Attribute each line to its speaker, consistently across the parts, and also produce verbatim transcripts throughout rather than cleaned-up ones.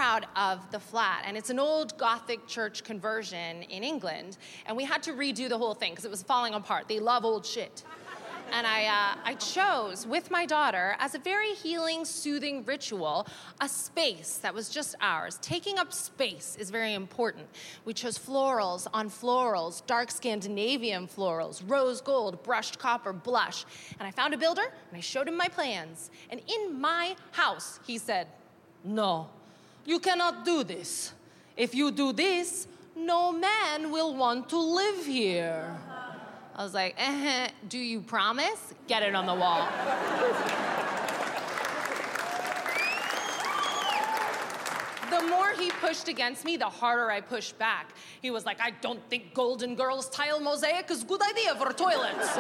Speaker 1: proud of the flat, and it's an old Gothic church conversion in England, and we had to redo the whole thing because it was falling apart. They love old shit. And I, uh, I chose, with my daughter, as a very healing, soothing ritual, a space that was just ours. Taking up space is very important. We chose florals on florals, dark Scandinavian florals, rose gold, brushed copper, blush. And I found a builder, and I showed him my plans. And in my house, he said, "No, you cannot do this. If you do this, no man will want to live here." I was like, eh, do you promise? Get it on the wall. The more he pushed against me, the harder I pushed back. He was like, "I don't think Golden Girls tile mosaic is a good idea for toilets."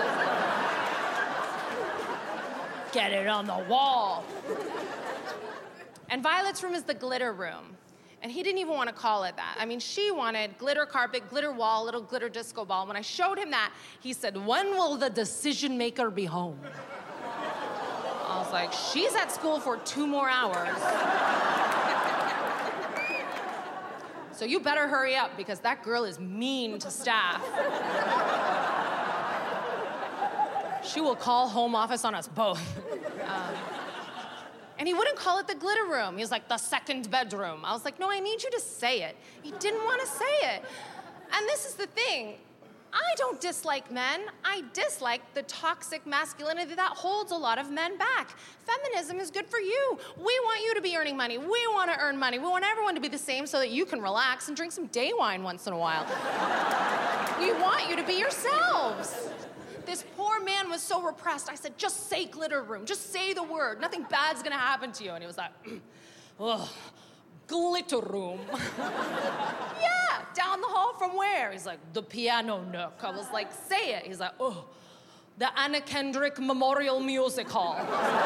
Speaker 1: Get it on the wall. And Violet's room is the glitter room. And he didn't even want to call it that. I mean, she wanted glitter carpet, glitter wall, little glitter disco ball. When I showed him that, he said, "When will the decision maker be home?" I was like, she's at school for two more hours. So you better hurry up because that girl is mean to staff. She will call home office on us both. Um, And he wouldn't call it the glitter room. He was like, "The second bedroom." I was like, "No, I need you to say it." He didn't want to say it. And this is the thing. I don't dislike men. I dislike the toxic masculinity that holds a lot of men back. Feminism is good for you. We want you to be earning money. We want to earn money. We want everyone to be the same so that you can relax and drink some day wine once in a while. We want you to be yourselves. This poor man was so repressed. I said, "Just say glitter room. Just say the word. Nothing bad's gonna happen to you." And he was like, "Ugh, glitter room." "Yeah, down the hall from where?" He's like, "The piano nook." I was like, "Say it." He's like, "Oh, the Anna Kendrick Memorial Music Hall."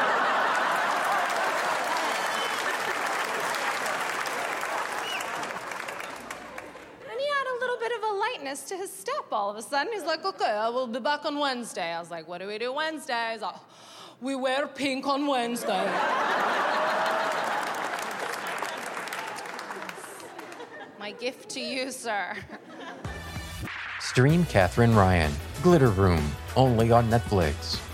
Speaker 1: To his step all of a sudden. He's like, "Okay, I will be back on Wednesday." I was like, "What do we do Wednesday?" He's like, "We wear pink on Wednesday." My gift to you, sir.
Speaker 2: Stream Katherine Ryan, Glitter Room, only on Netflix.